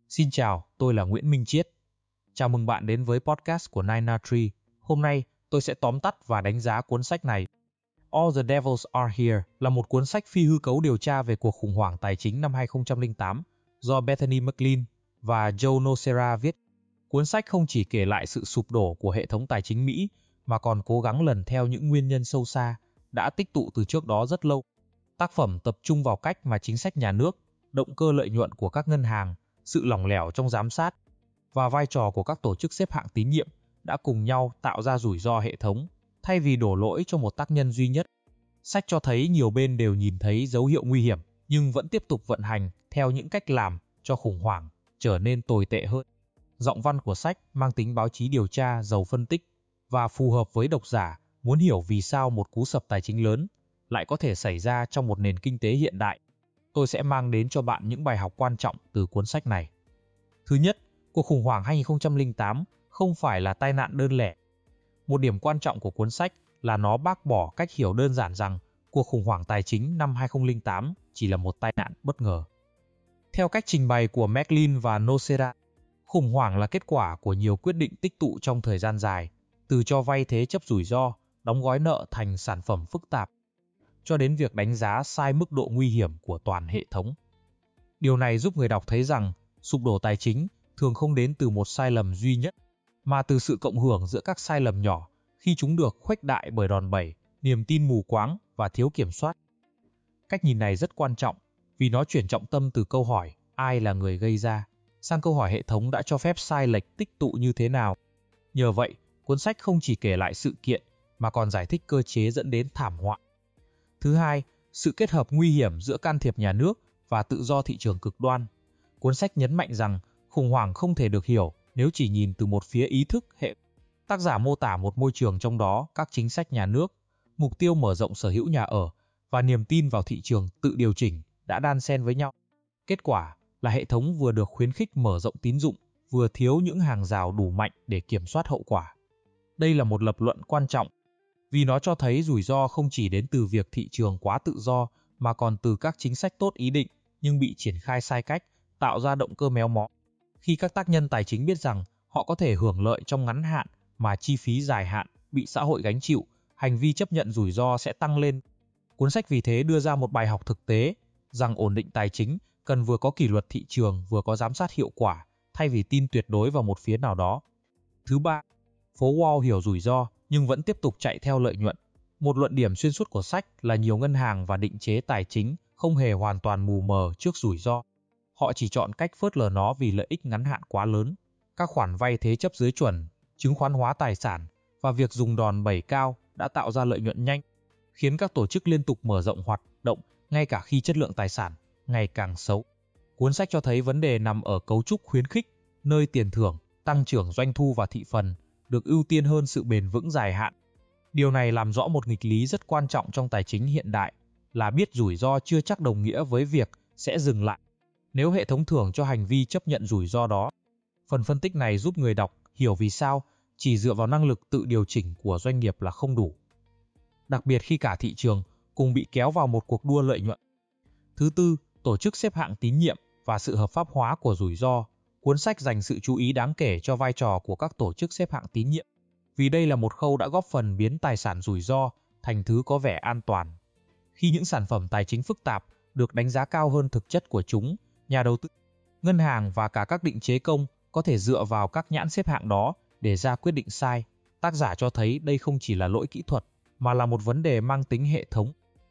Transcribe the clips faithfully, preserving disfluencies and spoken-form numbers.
Xin chào, tôi là Nguyễn Minh Chiết. Chào mừng bạn đến với podcast của Nine Na Tree. Hôm nay, tôi sẽ tóm tắt và đánh giá cuốn sách này. All the Devils Are Here là một cuốn sách phi hư cấu điều tra về cuộc khủng hoảng tài chính năm hai không không tám do Bethany McLean và Joe Nocera viết. Cuốn sách không chỉ kể lại sự sụp đổ của hệ thống tài chính Mỹ, mà còn cố gắng lần theo những nguyên nhân sâu xa đã tích tụ từ trước đó rất lâu. Tác phẩm tập trung vào cách mà chính sách nhà nước, động cơ lợi nhuận của các ngân hàng, sự lỏng lẻo trong giám sát và vai trò của các tổ chức xếp hạng tín nhiệm đã cùng nhau tạo ra rủi ro hệ thống, thay vì đổ lỗi cho một tác nhân duy nhất. Sách cho thấy nhiều bên đều nhìn thấy dấu hiệu nguy hiểm, nhưng vẫn tiếp tục vận hành theo những cách làm cho khủng hoảng trở nên tồi tệ hơn. Giọng văn của sách mang tính báo chí điều tra giàu phân tích và phù hợp với độc giả muốn hiểu vì sao một cú sập tài chính lớn lại có thể xảy ra trong một nền kinh tế hiện đại. Tôi sẽ mang đến cho bạn những bài học quan trọng từ cuốn sách này. Thứ nhất, cuộc khủng hoảng hai không không tám không phải là tai nạn đơn lẻ. Một điểm quan trọng của cuốn sách là nó bác bỏ cách hiểu đơn giản rằng cuộc khủng hoảng tài chính năm hai không không tám chỉ là một tai nạn bất ngờ. Theo cách trình bày của McLean và Nocera, khủng hoảng là kết quả của nhiều quyết định tích tụ trong thời gian dài, từ cho vay thế chấp rủi ro, đóng gói nợ thành sản phẩm phức tạp, cho đến việc đánh giá sai mức độ nguy hiểm của toàn hệ thống. Điều này giúp người đọc thấy rằng sụp đổ tài chính thường không đến từ một sai lầm duy nhất, mà từ sự cộng hưởng giữa các sai lầm nhỏ khi chúng được khuếch đại bởi đòn bẩy, niềm tin mù quáng và thiếu kiểm soát. Cách nhìn này rất quan trọng vì nó chuyển trọng tâm từ câu hỏi ai là người gây ra sang câu hỏi hệ thống đã cho phép sai lệch tích tụ như thế nào. Nhờ vậy, cuốn sách không chỉ kể lại sự kiện mà còn giải thích cơ chế dẫn đến thảm họa. Thứ hai, sự kết hợp nguy hiểm giữa can thiệp nhà nước và tự do thị trường cực đoan. Cuốn sách nhấn mạnh rằng khủng hoảng không thể được hiểu nếu chỉ nhìn từ một phía ý thức hệ. Tác giả mô tả một môi trường trong đó các chính sách nhà nước, mục tiêu mở rộng sở hữu nhà ở và niềm tin vào thị trường tự điều chỉnh đã đan xen với nhau. Kết quả là hệ thống vừa được khuyến khích mở rộng tín dụng, vừa thiếu những hàng rào đủ mạnh để kiểm soát hậu quả. Đây là một lập luận quan trọng vì nó cho thấy rủi ro không chỉ đến từ việc thị trường quá tự do mà còn từ các chính sách tốt ý định nhưng bị triển khai sai cách, tạo ra động cơ méo mó. Khi các tác nhân tài chính biết rằng họ có thể hưởng lợi trong ngắn hạn mà chi phí dài hạn bị xã hội gánh chịu, hành vi chấp nhận rủi ro sẽ tăng lên. Cuốn sách vì thế đưa ra một bài học thực tế rằng ổn định tài chính cần vừa có kỷ luật thị trường vừa có giám sát hiệu quả thay vì tin tuyệt đối vào một phía nào đó. Thứ ba, phố Wall hiểu rủi ro nhưng vẫn tiếp tục chạy theo lợi nhuận. Một luận điểm xuyên suốt của sách là nhiều ngân hàng và định chế tài chính không hề hoàn toàn mù mờ trước rủi ro. Họ chỉ chọn cách phớt lờ nó vì lợi ích ngắn hạn quá lớn. Các khoản vay thế chấp dưới chuẩn, chứng khoán hóa tài sản và việc dùng đòn bẩy cao đã tạo ra lợi nhuận nhanh, khiến các tổ chức liên tục mở rộng hoạt động ngay cả khi chất lượng tài sản ngày càng xấu. Cuốn sách cho thấy vấn đề nằm ở cấu trúc khuyến khích, nơi tiền thưởng, tăng trưởng doanh thu và thị phần được ưu tiên hơn sự bền vững dài hạn. Điều này làm rõ một nghịch lý rất quan trọng trong tài chính hiện đại, là biết rủi ro chưa chắc đồng nghĩa với việc sẽ dừng lại nếu hệ thống thưởng cho hành vi chấp nhận rủi ro đó. Phần phân tích này giúp người đọc hiểu vì sao chỉ dựa vào năng lực tự điều chỉnh của doanh nghiệp là không đủ, đặc biệt khi cả thị trường cùng bị kéo vào một cuộc đua lợi nhuận. Thứ tư, tổ chức xếp hạng tín nhiệm và sự hợp pháp hóa của rủi ro. Cuốn sách dành sự chú ý đáng kể cho vai trò của các tổ chức xếp hạng tín nhiệm, vì đây là một khâu đã góp phần biến tài sản rủi ro thành thứ có vẻ an toàn. Khi những sản phẩm tài chính phức tạp được đánh giá cao hơn thực chất của chúng, nhà đầu tư, ngân hàng và cả các định chế công có thể dựa vào các nhãn xếp hạng đó để ra quyết định sai. Tác giả cho thấy đây không chỉ là lỗi kỹ thuật, mà là một vấn đề mang tính hệ thống.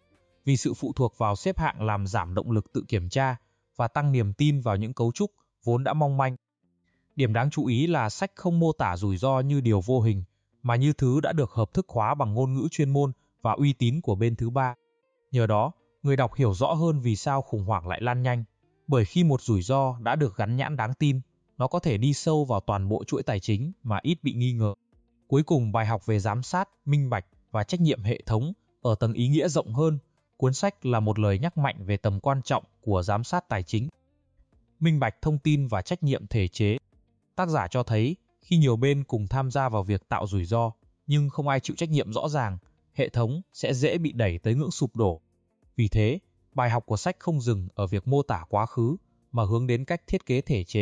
Vì sự phụ thuộc vào xếp hạng làm giảm động lực tự kiểm tra và tăng niềm tin vào những cấu trúc vốn đã mong manh. Điểm đáng chú ý là sách không mô tả rủi ro như điều vô hình, mà như thứ đã được hợp thức hóa bằng ngôn ngữ chuyên môn và uy tín của bên thứ ba. Nhờ đó, người đọc hiểu rõ hơn vì sao khủng hoảng lại lan nhanh. Bởi khi một rủi ro đã được gắn nhãn đáng tin, nó có thể đi sâu vào toàn bộ chuỗi tài chính mà ít bị nghi ngờ. Cuối cùng, bài học về giám sát, minh bạch và trách nhiệm hệ thống ở tầng ý nghĩa rộng hơn. Cuốn sách là một lời nhắc mạnh về tầm quan trọng của giám sát tài chính, minh bạch thông tin và trách nhiệm thể chế. Tác giả cho thấy khi nhiều bên cùng tham gia vào việc tạo rủi ro nhưng không ai chịu trách nhiệm rõ ràng, hệ thống sẽ dễ bị đẩy tới ngưỡng sụp đổ. Vì thế, bài học của sách không dừng ở việc mô tả quá khứ mà hướng đến cách thiết kế thể chế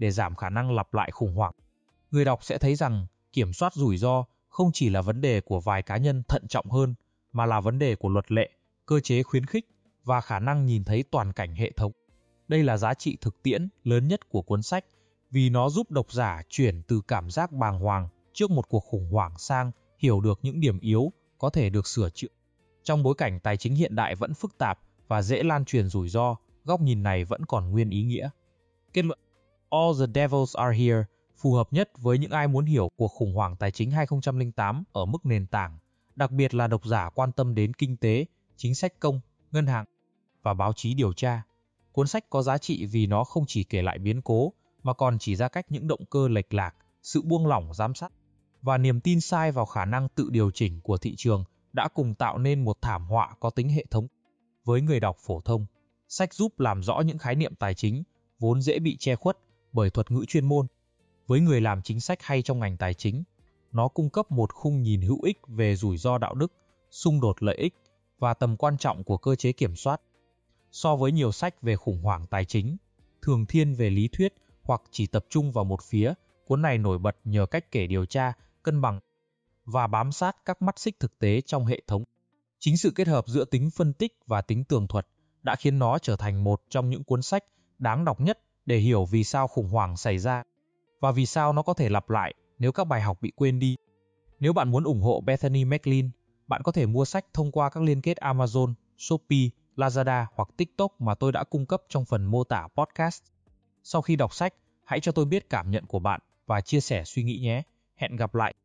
để giảm khả năng lặp lại khủng hoảng. Người đọc sẽ thấy rằng kiểm soát rủi ro không chỉ là vấn đề của vài cá nhân thận trọng hơn, mà là vấn đề của luật lệ, cơ chế khuyến khích và khả năng nhìn thấy toàn cảnh hệ thống. Đây là giá trị thực tiễn lớn nhất của cuốn sách, vì nó giúp độc giả chuyển từ cảm giác bàng hoàng trước một cuộc khủng hoảng sang hiểu được những điểm yếu có thể được sửa chữa. Trong bối cảnh tài chính hiện đại vẫn phức tạp và dễ lan truyền rủi ro, góc nhìn này vẫn còn nguyên ý nghĩa. Kết luận: All the Devils Are Here phù hợp nhất với những ai muốn hiểu cuộc khủng hoảng tài chính hai không không tám ở mức nền tảng, đặc biệt là độc giả quan tâm đến kinh tế, chính sách công, ngân hàng và báo chí điều tra. Cuốn sách có giá trị vì nó không chỉ kể lại biến cố, mà còn chỉ ra cách những động cơ lệch lạc, sự buông lỏng giám sát và niềm tin sai vào khả năng tự điều chỉnh của thị trường đã cùng tạo nên một thảm họa có tính hệ thống. Với người đọc phổ thông, sách giúp làm rõ những khái niệm tài chính vốn dễ bị che khuất bởi thuật ngữ chuyên môn. Với người làm chính sách hay trong ngành tài chính, nó cung cấp một khung nhìn hữu ích về rủi ro đạo đức, xung đột lợi ích và tầm quan trọng của cơ chế kiểm soát. So với nhiều sách về khủng hoảng tài chính, thường thiên về lý thuyết hoặc chỉ tập trung vào một phía, cuốn này nổi bật nhờ cách kể điều tra, cân bằng và bám sát các mắt xích thực tế trong hệ thống. Chính sự kết hợp giữa tính phân tích và tính tường thuật đã khiến nó trở thành một trong những cuốn sách đáng đọc nhất để hiểu vì sao khủng hoảng xảy ra và vì sao nó có thể lặp lại nếu các bài học bị quên đi. Nếu bạn muốn ủng hộ Bethany McLean, bạn có thể mua sách thông qua các liên kết Amazon, Shopee, Lazada hoặc TikTok mà tôi đã cung cấp trong phần mô tả podcast. Sau khi đọc sách, hãy cho tôi biết cảm nhận của bạn và chia sẻ suy nghĩ nhé. Hẹn gặp lại!